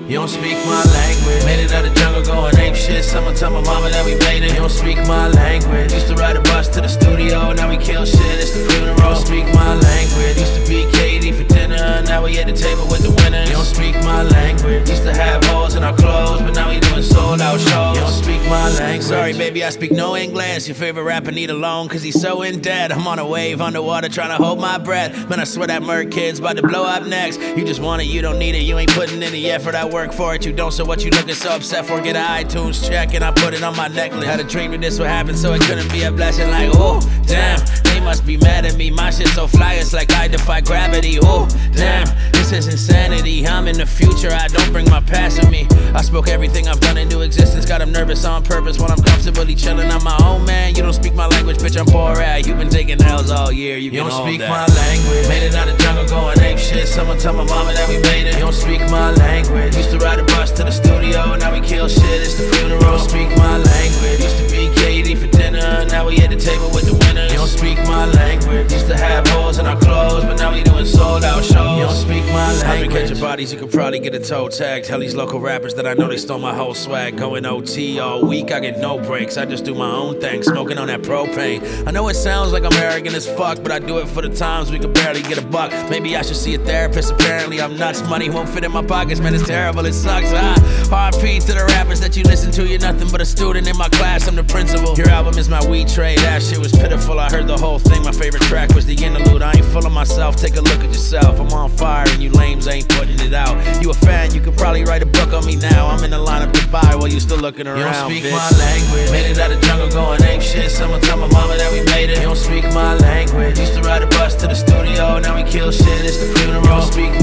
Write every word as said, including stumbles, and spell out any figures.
You don't speak my language. Made it out the jungle going ape shit. Someone tell my mama that we made it. You don't speak my language. Used to ride a bus to the studio, now we kill shit, it's the funeral. You don't speak my language. Used to be Katie for dinner, now we at the table with the winners. You don't speak my language. Used to have holes in our clothes, but now we doing sold out shows. You don't speak my language. Sorry baby, I speak no English. Your favorite rapper need a loan, cause he's so in debt. I'm on a wave underwater trying to hold my breath. Man, I swear that Merc kid's about to blow up next. You just want it, you don't need it. You ain't putting in the effort, I work for it. You don't, so what you looking so upset for? Get an iTunes check and I put it on my necklace. Had a dream that this would happen, so it couldn't be a blessing. Like, oh, damn, they must be mad at me. My shit so fly, it's like I defy gravity. Oh, damn, this is insanity. I'm in the future, I don't bring my past with me. I spoke everything I've done into existence. Got them nervous on purpose while I'm comfortably chilling on my own, man. You don't speak my language, bitch, I'm poor at. You've been taking L's all year, you, you don't speak that. My language. Made it out the jungle going ape shit. Someone tell my mama that we made it. You don't speak my language. Used to ride a bus to the studio, now we kill shit, it's the funeral. You don't speak my language. Used to be Katie for dinner, now we at the table with the winners. You don't speak my language. Used to have holes in our clothes, but now we doing sold out shows. You don't speak my language. I've been catching bodies, you could probably get a toe tag. Tell these local rappers that I know they stole my whole swag. Going O T all week, I get no breaks. I just do my own thing, smoking on that propane. I know it sounds like I'm arrogant as fuck, but I do it for the times we could barely get a buck. Maybe I should see a therapist, apparently I'm nuts. Money won't fit in my pockets, man, it's terrible, it sucks. Ah, R I P to the rappers that you listen to, you're nothing but a student in my class, I'm the principal. Your album is my weed trade, that shit was pitiful. I heard the whole thing, my favorite track was the interlude. I ain't full of myself, take a look at yourself. I'm on fire and you lames ain't putting it out. You a fan, you could probably write a book on me now. I'm in the lineup to buy while you still looking around. You don't speak bitch. My language. Made it out the jungle going ape shit. Someone tell my mama that we made it. You don't speak my language. Used to ride a bus to the studio, now we kill shit, it's the funeral. You don't speak